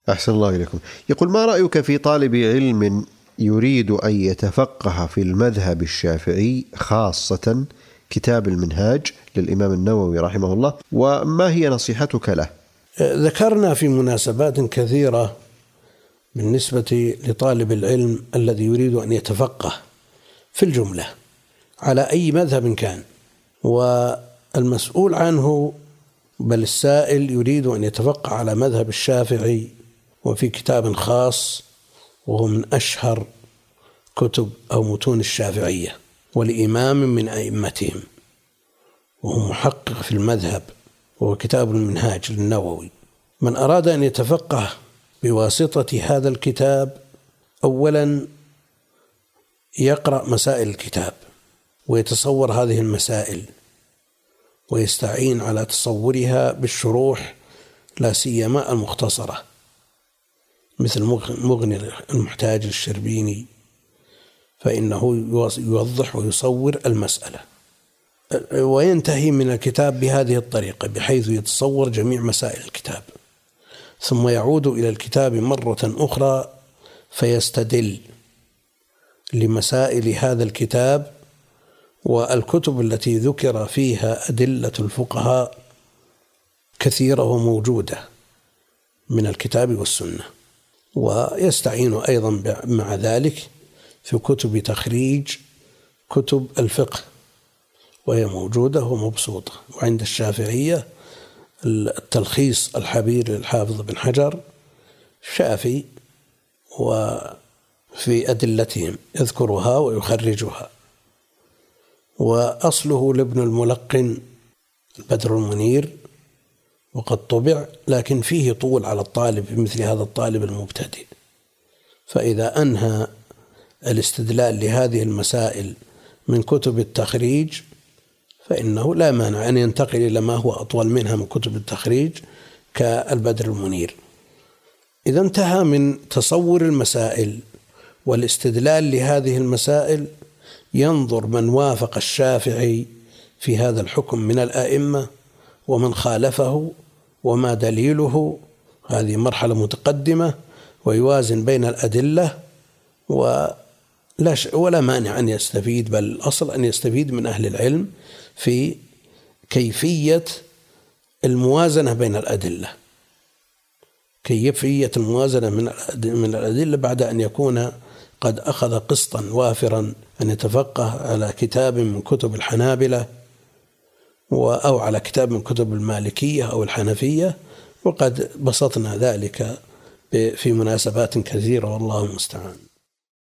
أحسن الله إليكم. يقول: ما رأيك في طالب علم يريد أن يتفقه في المذهب الشافعي، خاصة كتاب المنهاج للإمام النووي رحمه الله، وما هي نصيحتك له؟ ذكرنا في مناسبات كثيرة بالنسبة لطالب العلم الذي يريد أن يتفقه في الجملة على أي مذهب كان، والمسؤول عنه بل السائل يريد أن يتفقه على مذهب الشافعي، وفي كتاب خاص وهو من أشهر كتب أو متون الشافعية، ولإمام من أئمتهم وهو محقق في المذهب، وهو كتاب المنهاج للنووي. من أراد أن يتفقه بواسطة هذا الكتاب أولا يقرأ مسائل الكتاب ويتصور هذه المسائل ويستعين على تصورها بالشروح، لا سيما المختصرة مثل مغني المحتاج للشربيني، فإنه يوضح ويصور المسألة، وينتهي من الكتاب بهذه الطريقة بحيث يتصور جميع مسائل الكتاب، ثم يعود إلى الكتاب مرة أخرى فيستدل لمسائل هذا الكتاب والكتب التي ذكر فيها أدلة الفقهاء كثيرة وموجودة من الكتاب والسنة. ويستعين أيضا مع ذلك في كتب تخريج كتب الفقه، وهي موجودة ومبسوطة. وعند الشافعية التلخيص الحبير للحافظ بن حجر شافي، وفي أدلتهم يذكرها ويخرجها. وأصله لابن الملقن البدر المنير، وقد طبع، لكن فيه طول على الطالب مثل هذا الطالب المبتدئ، فإذا أنهى الاستدلال لهذه المسائل من كتب التخريج فإنه لا مانع أن ينتقل إلى ما هو أطول منها من كتب التخريج كالبدر المنير. إذا انتهى من تصور المسائل والاستدلال لهذه المسائل ينظر من وافق الشافعي في هذا الحكم من الآئمة ومن خالفه وما دليله، هذه مرحلة متقدمة، ويوازن بين الأدلة ولا مانع أن يستفيد، بل الأصل أن يستفيد من أهل العلم في كيفية الموازنة بين الأدلة، كيفية الموازنة من الأدلة بعد أن يكون قد أخذ قسطا وافرا أن يتفقه على كتاب من كتب الحنابلة أو على كتاب من كتب المالكية أو الحنفية، وقد بسطنا ذلك في مناسبات كثيرة والله المستعان.